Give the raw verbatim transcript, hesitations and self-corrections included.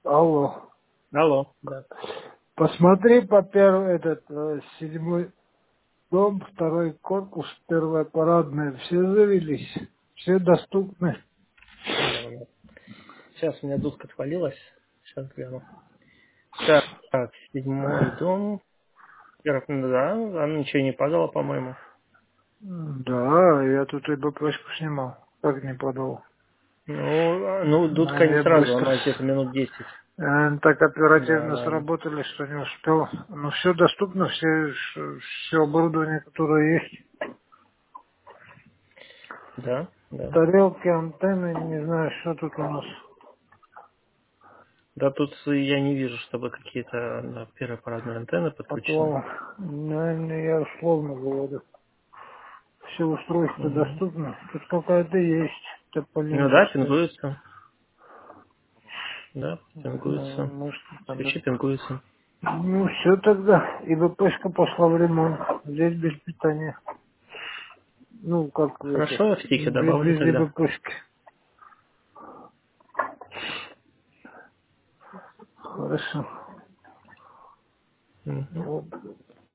Алло. Алло, да. Посмотри по первый этот э, седьмой дом, второй корпус, первая парадная. Все завелись, все доступны. Да, да. Сейчас у меня дудка отвалилась. Сейчас гляну. Так, так, седьмой дом. Первый, ну да, она ничего не падала, по-моему. Да, я тут и БПшку снимал. Как не подал? Ну, а, ну, А дудка не я сразу, быстро. она где-то минут десять. э, Так Да, оперативно она... сработали, что не успел. Но все доступно, все, все оборудование, которое есть. Да, да. Тарелки, антенны, не знаю, что тут у нас. Да тут я не вижу, чтобы какие-то да, первопарадные антенны подключены. Отвал. Наверное, я условно говорю. Все устройства Мгм. доступны. Тут какая-то есть Ну тополинка да, стоит. пингуются. Да, Ну, пингуются. может, надо. Свечи пингуются. Ну, все тогда. И ВПшка пошла в ремонт. Здесь без питания. Ну, как это, Хорошо, я в стихе без, добавлю без тогда. ЕБПшки. Хорошо. Мгм. Вот.